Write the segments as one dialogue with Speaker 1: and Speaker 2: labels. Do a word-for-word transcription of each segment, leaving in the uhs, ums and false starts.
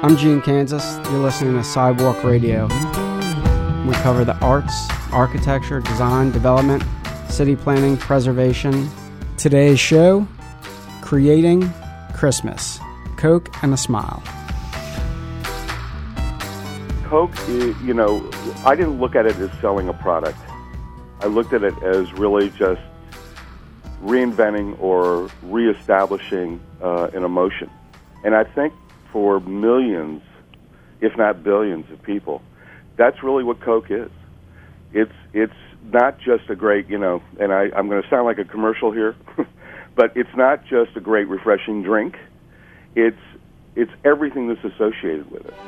Speaker 1: I'm Gene Kansas. You're listening to Sidewalk Radio. We cover the arts, architecture, design, development, city planning, preservation. Today's show, Creating Christmas. Coke and a Smile.
Speaker 2: Coke, you know, I didn't look at it as selling a product. I looked at it as really just reinventing or reestablishing uh, an emotion. And I think for millions, if not billions of people, that's really what Coke is. It's it's not just a great, you know, and I, I'm going to sound like a commercial here, but it's not just a great refreshing drink. It's it's everything that's associated with it.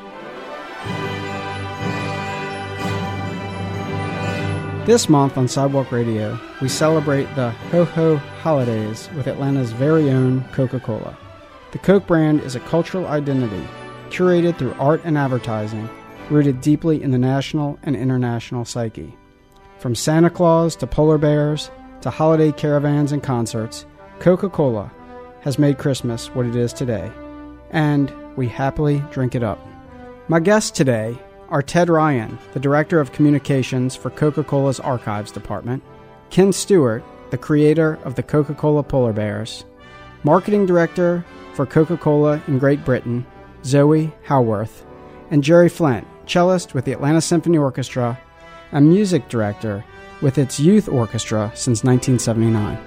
Speaker 1: This month on Sidewalk Radio, we celebrate the Ho-Ho Holidays with Atlanta's very own Coca-Cola. The Coke brand is a cultural identity, curated through art and advertising, rooted deeply in the national and international psyche. From Santa Claus to polar bears to holiday caravans and concerts, Coca-Cola has made Christmas what it is today, and we happily drink it up. My guests today are Ted Ryan, the Director of Communications for Coca-Cola's Archives Department, Ken Stewart, the creator of the Coca-Cola Polar Bears, Marketing Director for Coca-Cola in Great Britain, Zoe Howarth, and Jerry Flint, cellist with the Atlanta Symphony Orchestra and music director with its youth orchestra since nineteen seventy-nine.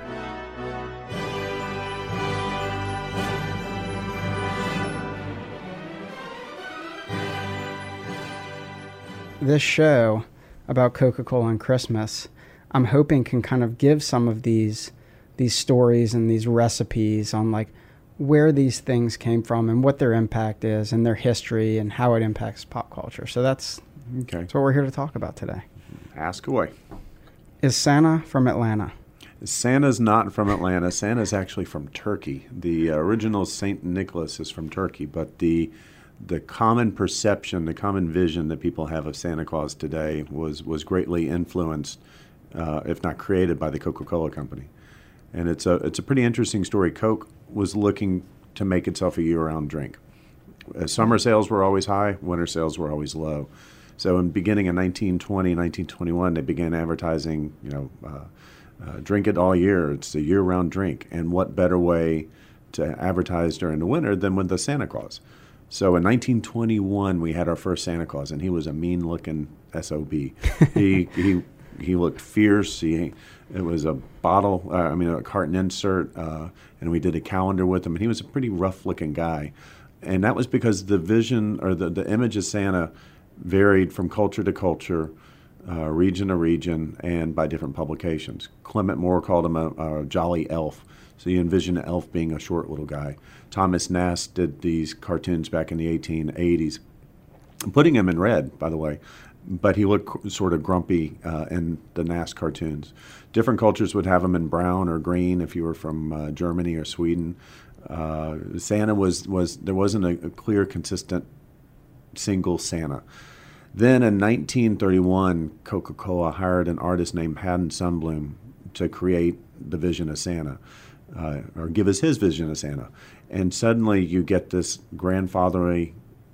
Speaker 1: This show about Coca-Cola and Christmas, I'm hoping can kind of give some of these these stories and these recipes on like where these things came from and what their impact is and their history and how it impacts pop culture. So that's,
Speaker 3: okay.
Speaker 1: that's what we're here to talk about today.
Speaker 3: Ask away.
Speaker 1: Is Santa from Atlanta?
Speaker 3: Santa's not from Atlanta. Santa's actually from Turkey. The original Saint Nicholas is from Turkey, but the the common perception, the common vision that people have of Santa Claus today was, was greatly influenced, uh, if not created, by the Coca-Cola Company. And it's a it's a pretty interesting story. Coke was looking to make itself a year-round drink. Uh, summer sales were always high, winter sales were always low. So in beginning in nineteen twenty, nineteen twenty-one, they began advertising, you know, uh, uh, drink it all year. It's a year-round drink. And what better way to advertise during the winter than with the Santa Claus? So in nineteen twenty-one, we had our first Santa Claus, and he was a mean-looking S O B. he he he looked fierce. He it was a bottle, uh, I mean a carton insert, uh, and we did a calendar with him. And he was a pretty rough-looking guy, and that was because the vision or the the image of Santa varied from culture to culture, uh, region to region, and by different publications. Clement Moore called him a, a jolly elf. So you envision an elf being a short little guy. Thomas Nast did these cartoons back in the eighteen eighties, putting him in red, by the way, but he looked sort of grumpy uh, in the Nast cartoons. Different cultures would have him in brown or green if you were from uh, Germany or Sweden. Uh, Santa was, was there wasn't a, a clear, consistent single Santa. Then in nineteen thirty-one, Coca-Cola hired an artist named Haddon Sundblom to create the vision of Santa. Uh, or give us his vision of Santa. And suddenly you get this grandfatherly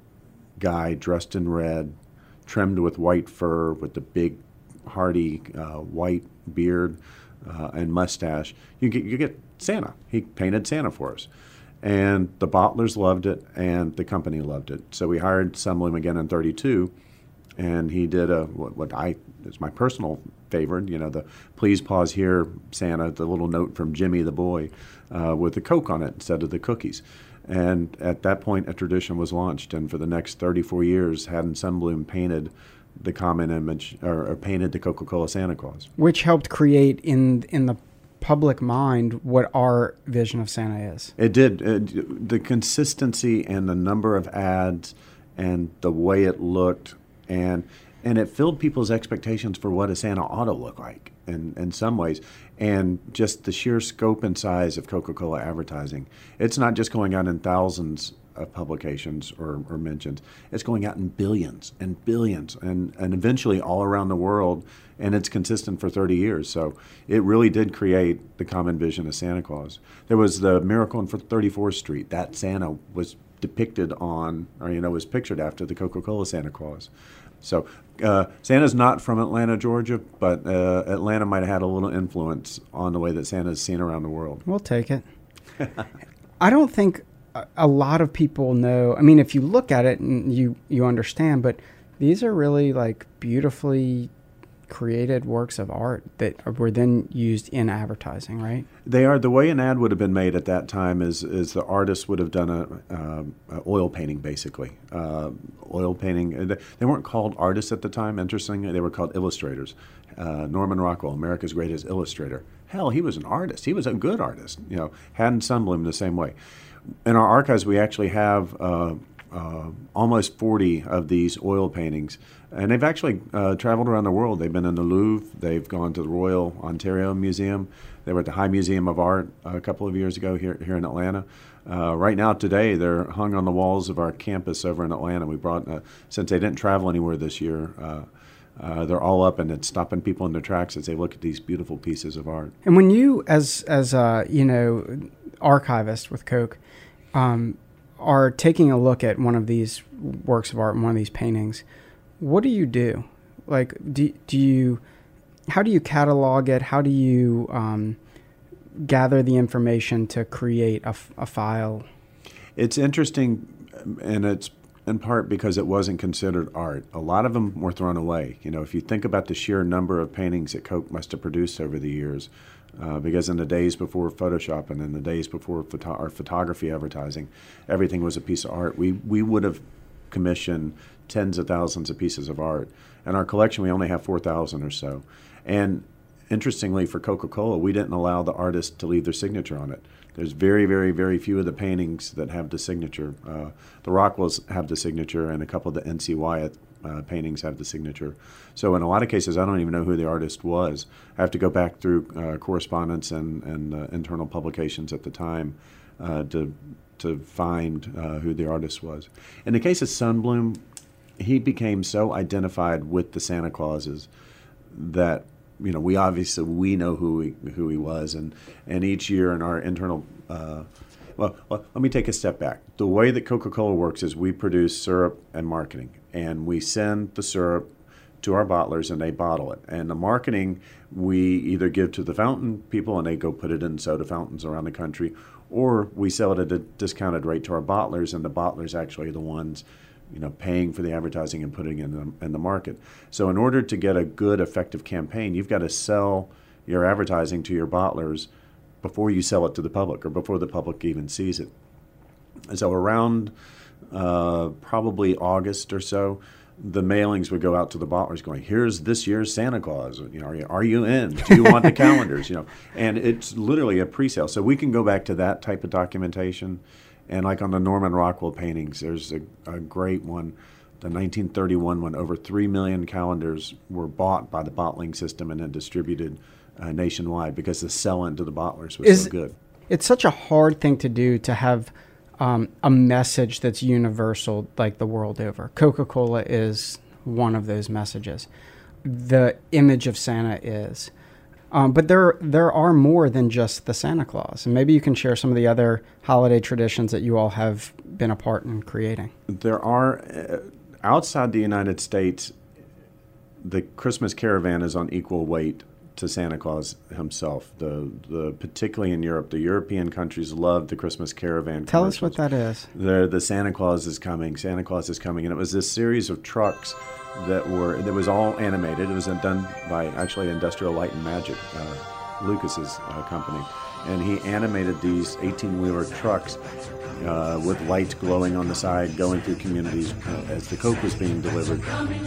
Speaker 3: guy dressed in red, trimmed with white fur, with the big, hearty uh, white beard uh, and mustache. You get you get Santa. He painted Santa for us. And the bottlers loved it, and the company loved it. So we hired Sundblom again in thirty-two, and he did a what, what I is my personal favorite, you know, the "Please pause here, Santa," the little note from Jimmy the boy uh, with the Coke on it instead of the cookies. And at that point, a tradition was launched, and for the next thirty-four years, Haddon Sundblom painted the common image, or, or painted the Coca-Cola Santa Claus.
Speaker 1: Which helped create in in the public mind what our vision of Santa is.
Speaker 3: It did. It, the consistency and the number of ads and the way it looked, and and it filled people's expectations for what a Santa ought to look like. in, in some ways. And just the sheer scope and size of Coca-Cola advertising. It's not just going out in thousands of publications or, or mentions. It's going out in billions and billions and, and eventually all around the world, and it's consistent for thirty years. So it really did create the common vision of Santa Claus. There was the Miracle on thirty-fourth Street. That Santa was depicted on, or you know, was pictured after the Coca-Cola Santa Claus. So uh, Santa's not from Atlanta, Georgia, but uh, Atlanta might have had a little influence on the way that Santa's seen around the world.
Speaker 1: We'll take it. I don't think a lot of people know. I mean, if you look at it and you, you understand, but these are really like beautifully created works of art that were then used in advertising, right?
Speaker 3: They are. The way an ad would have been made at that time is is the artist would have done a, uh, a oil painting, basically. Uh, oil painting. They weren't called artists at the time, interestingly. They were called illustrators. Uh, Norman Rockwell, America's greatest illustrator. Hell, he was an artist. He was a good artist. You know, Haddon Sundblom the same way. In our archives, we actually have uh, uh, almost forty of these oil paintings, and they've actually uh, traveled around the world. They've been in the Louvre. They've gone to the Royal Ontario Museum. They were at the High Museum of Art a couple of years ago here here in Atlanta. Uh, right now, today, they're hung on the walls of our campus over in Atlanta. We brought, uh, since they didn't travel anywhere this year, uh, Uh, they're all up, and it's stopping people in their tracks as they look at these beautiful pieces of art.
Speaker 1: And when you, as as a you know archivist with Coke, um, are taking a look at one of these works of art, one of these paintings, what do you do? Like, do do you, how do you catalog it? How do you um, gather the information to create a, a file?
Speaker 3: It's interesting, and it's in part because it wasn't considered art. A lot of them were thrown away. You know, if you think about the sheer number of paintings that Coke must have produced over the years, uh, because in the days before Photoshop and in the days before photo- our photography advertising, everything was a piece of art. We we would have commissioned tens of thousands of pieces of art. In our collection, we only have four thousand or so. And interestingly, for Coca-Cola, we didn't allow the artist to leave their signature on it. There's very, very, very few of the paintings that have the signature. Uh, the Rockwells have the signature, and a couple of the N C Wyatt uh, paintings have the signature. So in a lot of cases, I don't even know who the artist was. I have to go back through uh, correspondence and, and uh, internal publications at the time uh, to to find uh, who the artist was. In the case of Sundblom, he became so identified with the Santa Clauses that, you know, we obviously we know who he, who he was, and, and each year in our internal, uh, well, well, let me take a step back. The way that Coca-Cola works is we produce syrup and marketing, and we send the syrup to our bottlers, and they bottle it. And the marketing we either give to the fountain people, and they go put it in soda fountains around the country, or we sell it at a discounted rate to our bottlers, and the bottlers actually are the ones, you know, paying for the advertising and putting it in the, in the market. So in order to get a good, effective campaign, you've got to sell your advertising to your bottlers before you sell it to the public, or before the public even sees it. And so around uh, probably August or so, the mailings would go out to the bottlers going, here's this year's Santa Claus. You know, are you, are you in? Do you want the calendars? You know, and it's literally a pre-sale. So we can go back to that type of documentation. And like on the Norman Rockwell paintings, there's a, a great one, the nineteen thirty-one one. Over three million calendars were bought by the bottling system and then distributed uh, nationwide because the sell-in to the bottlers was
Speaker 1: Is,
Speaker 3: so good.
Speaker 1: It's such a hard thing to do, to have um, a message that's universal, like the world over. Coca-Cola is one of those messages. The image of Santa is. Um, but there there are more than just the Santa Claus. And maybe you can share some of the other holiday traditions that you all have been a part in creating.
Speaker 3: There are, uh, outside the United States, the Christmas caravan is on equal weight to Santa Claus himself. The the particularly in Europe, the European countries love the Christmas caravan.
Speaker 1: Tell us what that is.
Speaker 3: The the Santa Claus is coming. Santa Claus is coming, and it was this series of trucks that were that was all animated. It was done by actually Industrial Light and Magic, uh, Lucas's uh, company, and he animated these eighteen-wheeler trucks uh, with lights glowing on the side, going through communities uh, as the Coke was being delivered.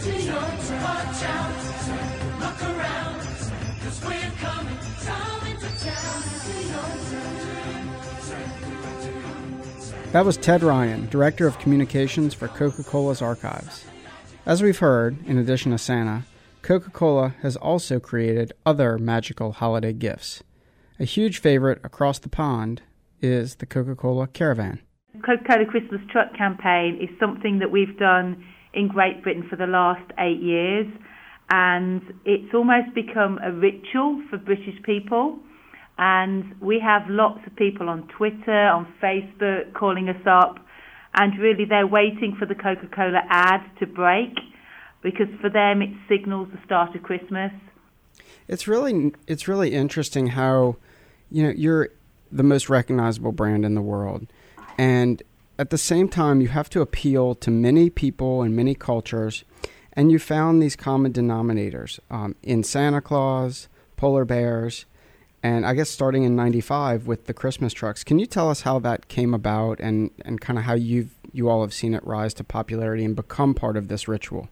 Speaker 1: That was Ted Ryan, Director of Communications for Coca-Cola's Archives. As we've heard, in addition to Santa, Coca-Cola has also created other magical holiday gifts. A huge favorite across the pond is the Coca-Cola Caravan.
Speaker 4: Coca-Cola Christmas Truck campaign is something that we've done in Great Britain for the last eight years, and it's almost become a ritual for British people. And we have lots of people on Twitter, on Facebook, calling us up, and really they're waiting for the Coca-Cola ad to break, because for them it signals the start of Christmas.
Speaker 1: It's really it's really interesting how, you know, you're the most recognizable brand in the world, and at the same time you have to appeal to many people and many cultures, and you found these common denominators um, in Santa Claus, polar bears, and I guess starting in ninety-five with the Christmas trucks. Can you tell us how that came about and, and kind of how you've you all have seen it rise to popularity and become part of this ritual?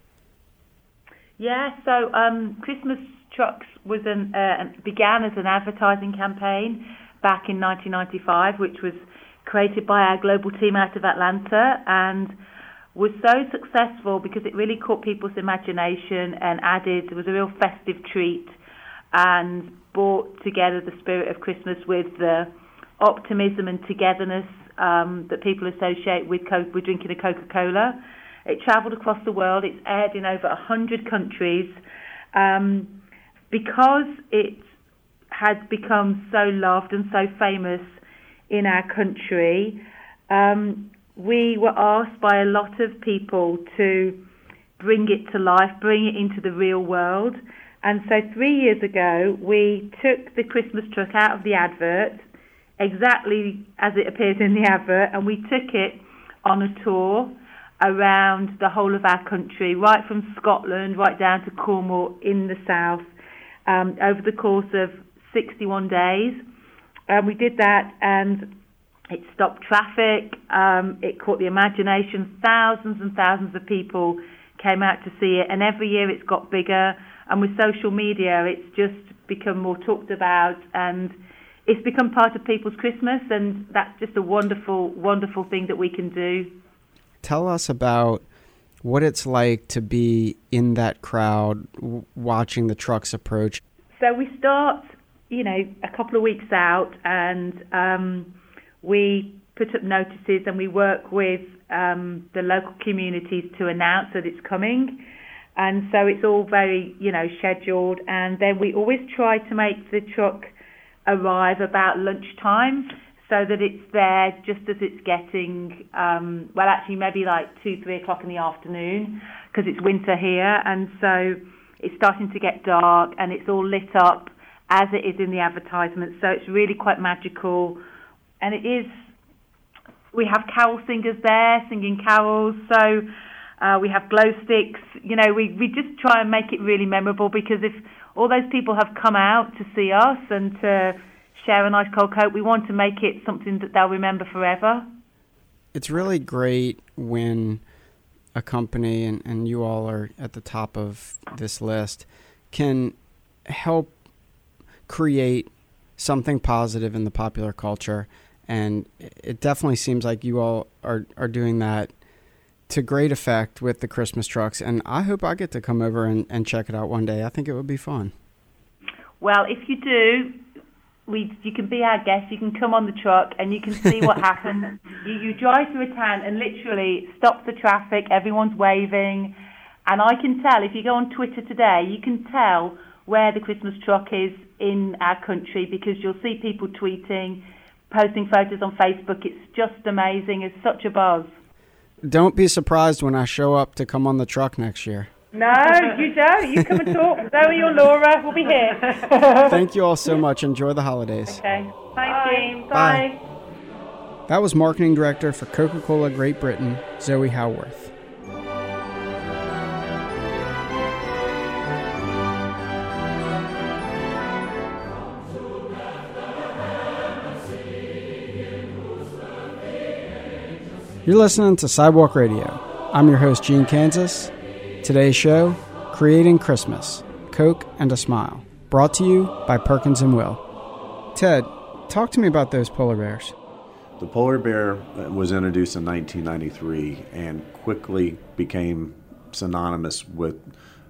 Speaker 4: Yeah, so um, Christmas Trucks was an, uh, began as an advertising campaign back in nineteen ninety-five, which was created by our global team out of Atlanta, and was so successful because it really caught people's imagination and added, it was a real festive treat and brought together the spirit of Christmas with the optimism and togetherness um, that people associate with, Co- with drinking a Coca-Cola. It travelled across the world. It's aired in over one hundred countries. Um, because it had become so loved and so famous in our country, um, we were asked by a lot of people to bring it to life, bring it into the real world. And so three years ago, we took the Christmas truck out of the advert, exactly as it appears in the advert, and we took it on a tour around the whole of our country, right from Scotland right down to Cornwall in the south, um, over the course of sixty-one days. And we did that, and it stopped traffic, um, it caught the imagination. Thousands and thousands of people came out to see it, and every year it's got bigger. And with social media, it's just become more talked about, and it's become part of people's Christmas, and that's just a wonderful, wonderful thing that we can do.
Speaker 1: Tell us about what it's like to be in that crowd w- watching the trucks approach.
Speaker 4: So we start, you know, a couple of weeks out, and um, we put up notices, and we work with um, the local communities to announce that it's coming. And so it's all very, you know, scheduled. And then we always try to make the truck arrive about lunchtime so that it's there just as it's getting, um, well, actually maybe like two, three o'clock in the afternoon, because it's winter here. And so it's starting to get dark, and it's all lit up as it is in the advertisement. So it's really quite magical. And it is, we have carol singers there singing carols. So Uh, we have glow sticks. You know, we, we just try and make it really memorable, because if all those people have come out to see us and to share a nice cold Coke, we want to make it something that they'll remember forever.
Speaker 1: It's really great when a company, and, and you all are at the top of this list, can help create something positive in the popular culture. And it definitely seems like you all are, are doing that to great effect with the Christmas trucks, and I hope I get to come over and, and check it out one day. I think it would be fun.
Speaker 4: Well, if you do, we you can be our guest. You can come on the truck and you can see what happens. You, you drive through a town and literally stops the traffic. Everyone's waving, and I can tell, if you go on Twitter today, you can tell where the Christmas truck is in our country, because you'll see people tweeting, posting photos on Facebook. It's just amazing. It's such a buzz.
Speaker 1: Don't be surprised when I show up to come on the truck next year.
Speaker 4: No, you don't. You come and talk. Zoe or Laura will be here.
Speaker 1: Thank you all so much. Enjoy the holidays.
Speaker 4: Okay. Thank you.
Speaker 1: Bye. Bye. That was Marketing Director for Coca-Cola Great Britain, Zoe Howarth. You're listening to Sidewalk Radio. I'm your host, Gene Kansas. Today's show, Creating Christmas, Coke and a Smile. Brought to you by Perkins and Will. Ted, talk to me about those polar bears.
Speaker 3: The polar bear was introduced in nineteen ninety-three and quickly became synonymous with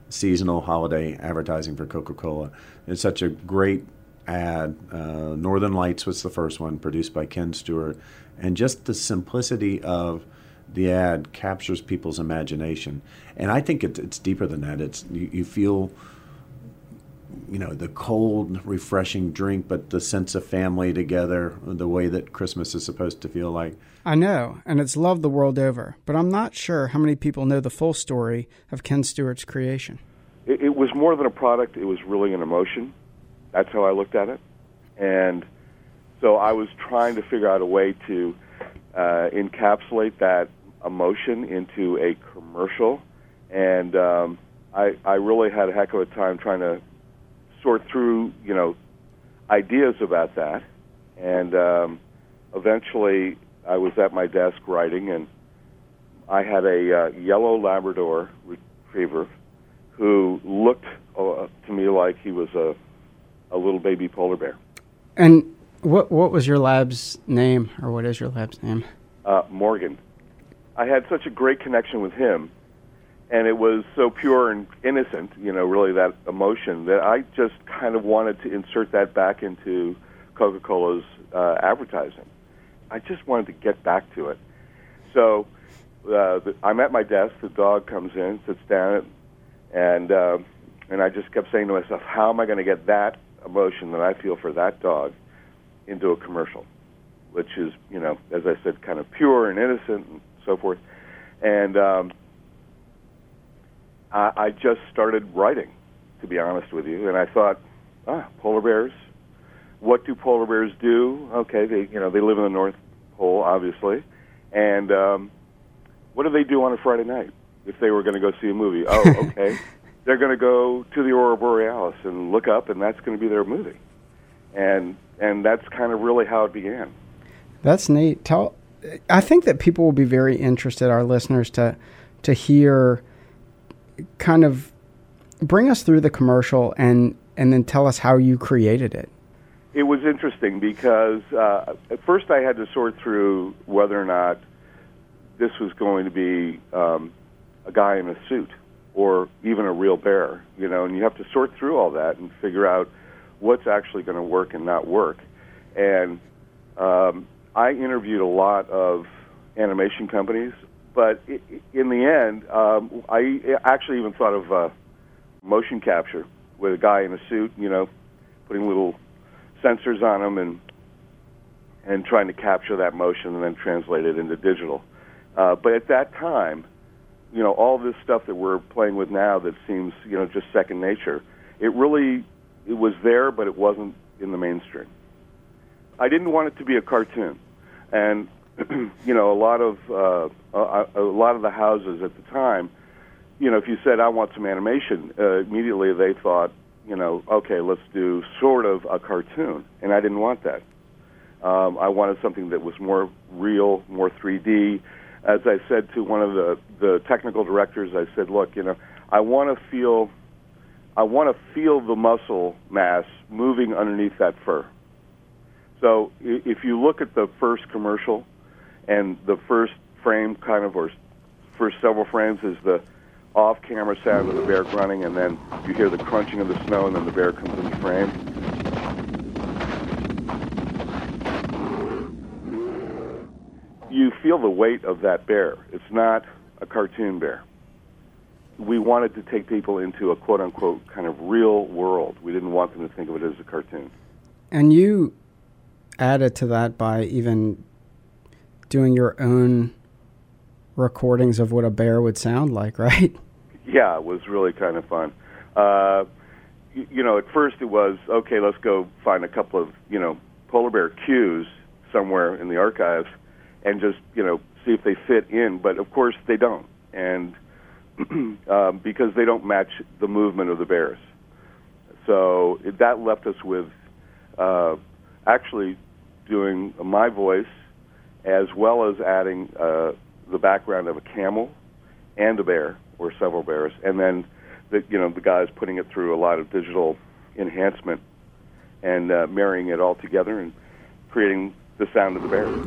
Speaker 3: seasonal holiday advertising for Coca-Cola. It's such a great ad. Uh, Northern Lights was the first one, produced by Ken Stewart. And just the simplicity of the ad captures people's imagination. And I think it, it's deeper than that. It's you, you feel, you know, the cold, refreshing drink, but the sense of family together, the way that Christmas is supposed to feel like.
Speaker 1: I know, and it's loved the world over, but I'm not sure how many people know the full story of Ken Stewart's creation.
Speaker 2: It, it was more than a product. It was really an emotion. That's how I looked at it. And so I was trying to figure out a way to uh, encapsulate that emotion into a commercial. And um, I, I really had a heck of a time trying to sort through, you know, ideas about that. And um, eventually I was at my desk writing, and I had a uh, yellow Labrador retriever who looked uh, to me like he was a, a little baby polar bear.
Speaker 1: And what what was your lab's name, or what is your lab's name?
Speaker 2: Uh, Morgan. I had such a great connection with him, and it was so pure and innocent, you know, really that emotion, that I just kind of wanted to insert that back into Coca-Cola's uh, advertising. I just wanted to get back to it. So uh, the, I'm at my desk, the dog comes in, sits down, and uh, and I just kept saying to myself, how am I going to get that emotion that I feel for that dog into a commercial, which is, you know, as I said, kind of pure and innocent and so forth. And um, I, I just started writing, to be honest with you, and I thought, ah, polar bears. What do polar bears do? Okay, they you know they live in the North Pole, obviously, and um, what do they do on a Friday night if they were going to go see a movie? Oh, okay, they're going to go to the Aurora Borealis and look up, and that's going to be their movie, and and that's kind of really how it began.
Speaker 1: That's neat. Tell, I think that people will be very interested, our listeners, to to hear, kind of, bring us through the commercial and and then tell us how you created it.
Speaker 2: It was interesting because uh, at first I had to sort through whether or not this was going to be um, a guy in a suit or even a real bear, you know, and you have to sort through all that and figure out what's actually going to work and not work. And um, I interviewed a lot of animation companies, but it, in the end, um, I actually even thought of uh, motion capture with a guy in a suit, you know, putting little sensors on them and and trying to capture that motion and then translate it into digital. Uh, but at that time, you know, all this stuff that we're playing with now that seems, you know, just second nature, it really, it was there, but it wasn't in the mainstream. I didn't want it to be a cartoon. And, you know, a lot of uh, a, a lot of the houses at the time, you know, if you said, I want some animation, uh, immediately they thought, you know, okay, let's do sort of a cartoon. And I didn't want that. Um, I wanted something that was more real, more three D. As I said to one of the, the technical directors, I said, look, you know, I want to feel, I want to feel the muscle mass moving underneath that fur. So if you look at the first commercial, and the first frame kind of, or first several frames is the off-camera sound of the bear grunting, and then you hear the crunching of the snow, and then the bear comes into frame. You feel the weight of that bear. It's not a cartoon bear. We wanted to take people into a quote-unquote kind of real world. We didn't want them to think of it as a cartoon.
Speaker 1: And you added to that by even doing your own recordings of what a bear would sound like, right?
Speaker 2: Yeah, it was really kind of fun. Uh, you, you know, at first it was, okay, let's go find a couple of, you know, polar bear cues somewhere in the archives and just, you know, see if they fit in. But, of course, they don't, and um, because they don't match the movement of the bears. So it, that left us with uh, actually doing my voice as well as adding uh, the background of a camel and a bear, or several bears, and then the you know the guys putting it through a lot of digital enhancement and uh, marrying it all together and creating the sound of the bear.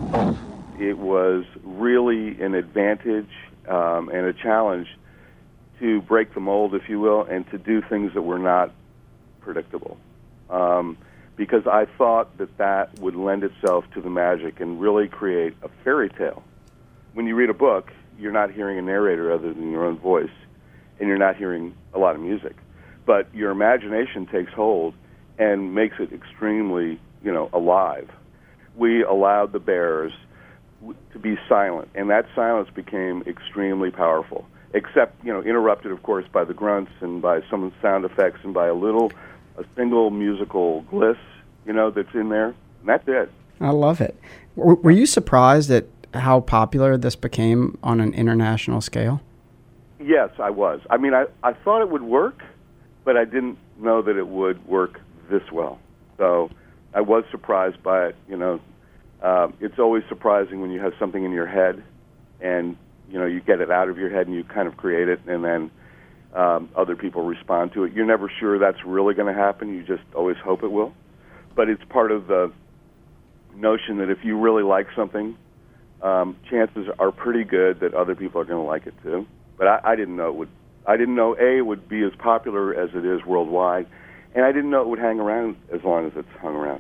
Speaker 2: It was really an advantage um, and a challenge to break the mold, if you will, and to do things that were not predictable. Um, because I thought that that would lend itself to the magic and really create a fairy tale. When you read a book, you're not hearing a narrator other than your own voice, and you're not hearing a lot of music. But your imagination takes hold and makes it extremely, you know, alive. We allowed the bears to be silent, and that silence became extremely powerful, except, you know, interrupted, of course, by the grunts and by some sound effects and by a little, a single musical gliss, you know, that's in there, and that's it.
Speaker 1: I love it. W- were you surprised at how popular this became on an international scale?
Speaker 2: Yes, I was. I mean, I, I thought it would work, but I didn't know that it would work this well. So I was surprised by it. You know, um, it's always surprising when you have something in your head and, you know, you get it out of your head and you kind of create it, and then um, other people respond to it. You're never sure that's really going to happen. You just always hope it will. But it's part of the notion that if you really like something, um, chances are pretty good that other people are going to like it too. But I, I didn't know it would. I didn't know A, it would be as popular as it is worldwide, and I didn't know it would hang around as long as it's hung around.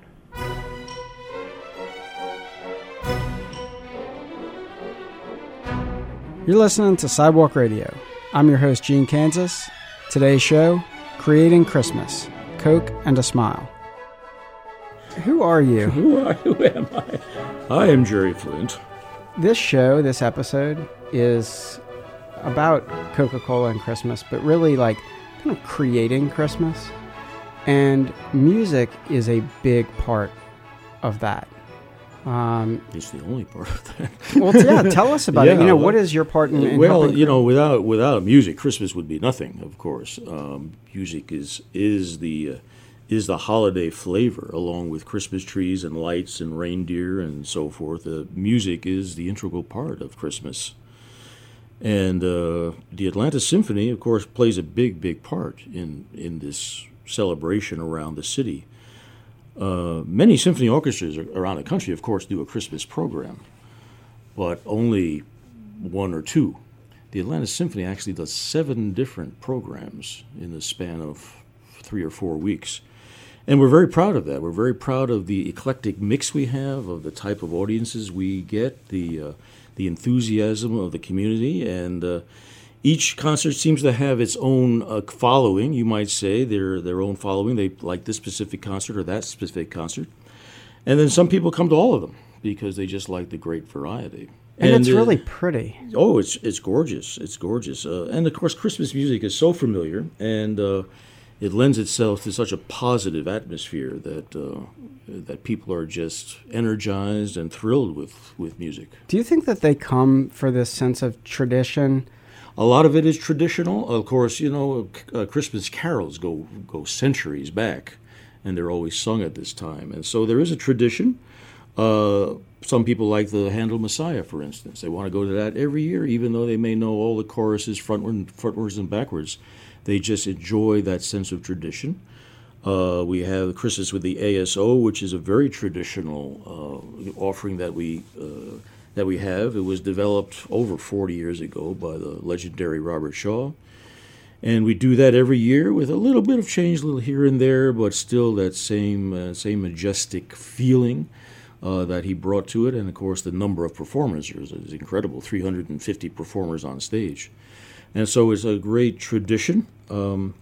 Speaker 1: You're listening to Sidewalk Radio. I'm your host, Gene Kansas. Today's show, Creating Christmas, Coke and a Smile. Who are you?
Speaker 5: Who are Who am I? I am Jerry Flint.
Speaker 1: This show, this episode, is about Coca-Cola and Christmas, but really like kind of creating Christmas. And music is a big part of that. Um,
Speaker 5: it's the only part of that.
Speaker 1: Well, yeah, tell us about
Speaker 5: yeah,
Speaker 1: it. You know,
Speaker 5: well,
Speaker 1: what is your part in, in
Speaker 5: Well,
Speaker 1: helping?
Speaker 5: you know, without without music, Christmas would be nothing. Of course, um, music is is the uh, is the holiday flavor, along with Christmas trees and lights and reindeer and so forth. Uh, music is the integral part of Christmas. And uh, the Atlanta Symphony, of course, plays a big, big part in, in this celebration around the city. Uh, many symphony orchestras around the country, of course, do a Christmas program, but only one or two. The Atlanta Symphony actually does seven different programs in the span of three or four weeks. And we're very proud of that. We're very proud of the eclectic mix we have, of the type of audiences we get, the uh, the enthusiasm of the community, and uh, each concert seems to have its own uh, following, you might say, their their own following. They like this specific concert or that specific concert. And then some people come to all of them because they just like the great variety.
Speaker 1: And, and it's
Speaker 5: uh,
Speaker 1: really pretty.
Speaker 5: Oh, it's it's gorgeous. It's gorgeous. Uh, and, of course, Christmas music is so familiar, and uh, it lends itself to such a positive atmosphere that uh, that people are just energized and thrilled with, with music.
Speaker 1: Do you think that they come for this sense of tradition?
Speaker 5: A lot of it is traditional. Of course, you know, uh, Christmas carols go go centuries back, and they're always sung at this time. And so there is a tradition. Uh, some people like the Handel Messiah, for instance. They want to go to that every year, even though they may know all the choruses frontward, frontwards and backwards. They just enjoy that sense of tradition. Uh, we have Christmas with the A S O, which is a very traditional uh, offering that we uh, that we have. It was developed over forty years ago by the legendary Robert Shaw. And we do that every year with a little bit of change, a little here and there, but still that same uh, same majestic feeling uh, that he brought to it. And, of course, the number of performers is, is incredible, three hundred fifty performers on stage. And so it's a great tradition. Um,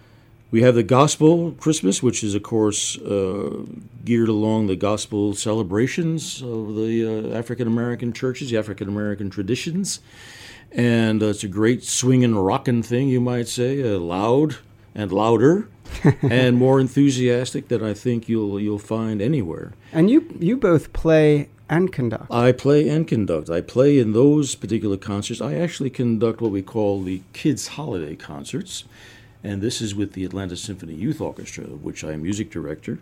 Speaker 5: we have the Gospel Christmas, which is, of course, uh, geared along the gospel celebrations of the uh, African-American churches, the African-American traditions. And uh, it's a great swinging, rocking thing, you might say, uh, loud and louder and more enthusiastic than I think you'll you'll find anywhere.
Speaker 1: And you you both play and conduct.
Speaker 5: I play and conduct. I play in those particular concerts. I actually conduct what we call the Kids' Holiday Concerts, and this is with the Atlanta Symphony Youth Orchestra, of which I am music director.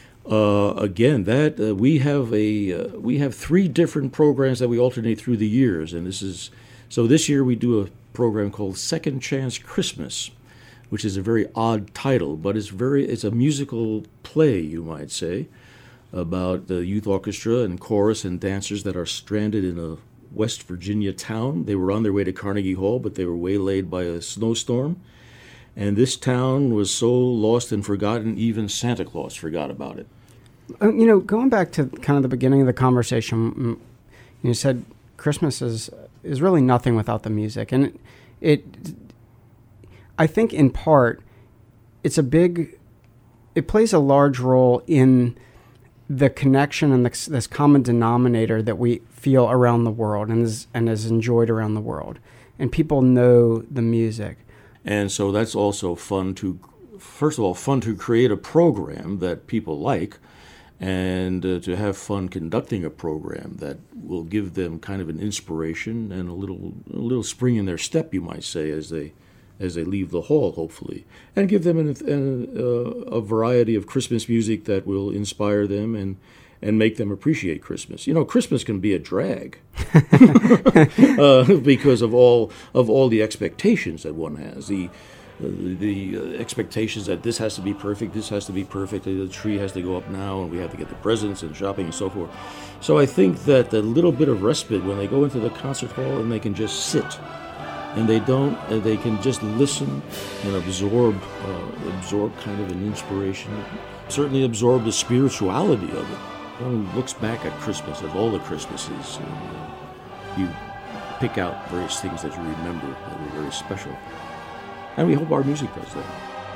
Speaker 5: Uh, again, that uh, we have a uh, we have three different programs that we alternate through the years, and this is so this year we do a program called Second Chance Christmas, which is a very odd title, but it's very it's a musical play, you might say, about the youth orchestra and chorus and dancers that are stranded in a West Virginia town. They were on their way to Carnegie Hall, but they were waylaid by a snowstorm. And this town was so lost and forgotten, even Santa Claus forgot about it.
Speaker 1: Uh, you know, going back to kind of the beginning of the conversation, you said Christmas is is really nothing without the music. And it, it I think in part, it's a big, it plays a large role in the connection and the, this common denominator that we feel around the world and is, and is enjoyed around the world. And people know the music.
Speaker 5: And so that's also fun to, first of all, fun to create a program that people like, and uh, to have fun conducting a program that will give them kind of an inspiration and a little a little spring in their step, you might say, as they as they leave the hall, hopefully, and give them an, an, uh, a variety of Christmas music that will inspire them and and make them appreciate Christmas. You know, Christmas can be a drag uh, because of all of all the expectations that one has. The the uh, expectations that this has to be perfect, this has to be perfect, the tree has to go up now, and we have to get the presents and shopping and so forth. So I think that the little bit of respite when they go into the concert hall and they can just sit, and they don't, uh, they can just listen and absorb, uh, absorb kind of an inspiration, certainly absorb the spirituality of it. One looks back at Christmas, at all the Christmases, and uh, you pick out various things that you remember that were very special. And we hope our music does that.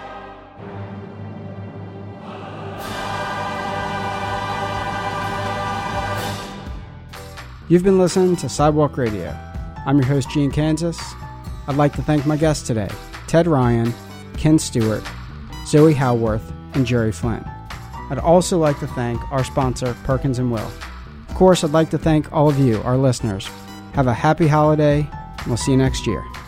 Speaker 1: You've been listening to Sidewalk Radio. I'm your host, Gene Kansas. I'd like to thank my guests today, Ted Ryan, Ken Stewart, Zoe Howarth, and Jerry Flynn. I'd also like to thank our sponsor, Perkins and Will. Of course, I'd like to thank all of you, our listeners. Have a happy holiday, and we'll see you next year.